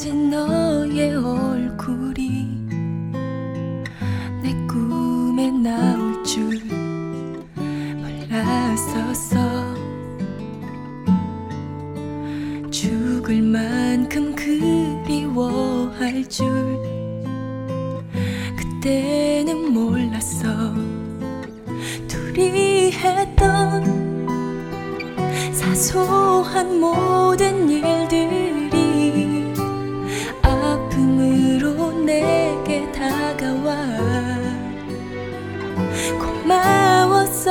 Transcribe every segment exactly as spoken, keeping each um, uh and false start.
잊혀진 너의 얼굴이 내 꿈에 나올 줄 몰랐었어. 죽을 만큼 그리워할 줄 그때는 몰랐어. 둘이 했던 사소한 모든 일들이 아픔으로 내게 다가와. 고마웠어.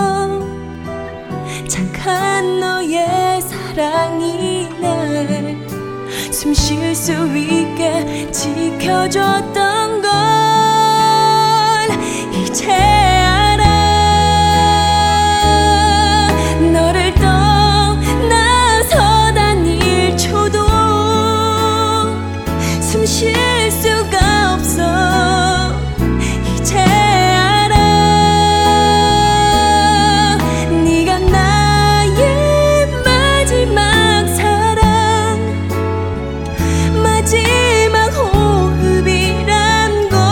착한 너의 사랑이 날 숨 쉴 수 있게 지켜줬던 걸 이제 알아. 너를 떠나서단 일 초도 숨 쉴 수가 없어. 이제 알아. 네가 나의 마지막 사랑, 마지막 호흡이란 걸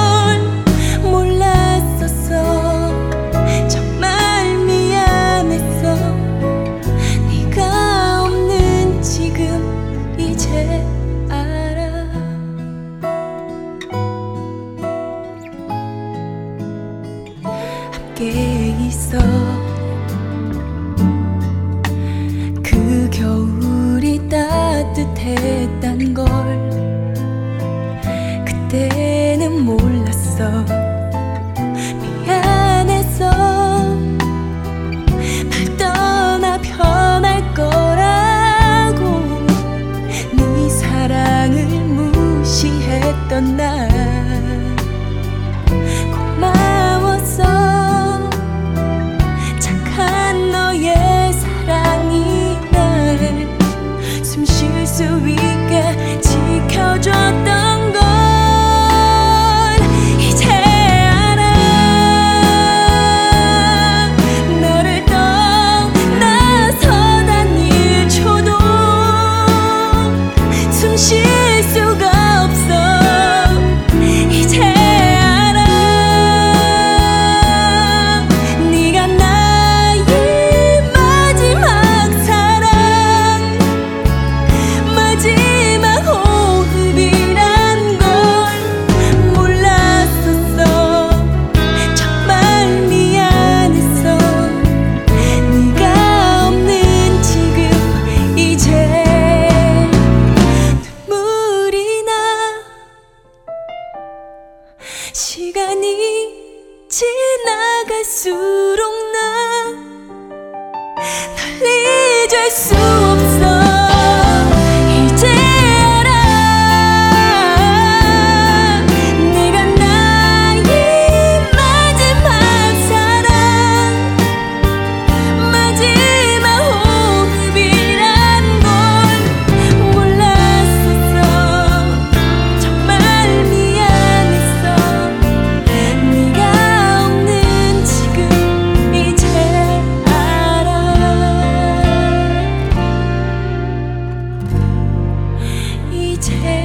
몰랐었어. 정말 미안했어. 네가 없는 지금 이제 알아. 함께 있어. 그 겨울이 따뜻했단 걸 그때는 몰랐어. 미안했어. 날 떠나 편할 거라고 네 사랑을 무시했던 날 고마웠어. 착한 너의 사랑이 날 숨 쉴 수 있게 지켜줬던 걸 이제 알아. 너를 떠나서단 일 초도 숨 쉴 수가 없어. 이제 알아. 네가 나의 마지막 사랑, 마지막 호흡이란 걸 몰랐었어. 정말 미안했어. 네가 없는 지금 이제 눈물이 나. 시간이 지나갈수록 난 널 잊을 수 없어. 이제 알아. 네가 나의 마지막 사랑, 마지막 호흡이란 걸 몰랐었어. 정말 미안했어. 네가 없는 지금 이제 알아. 이제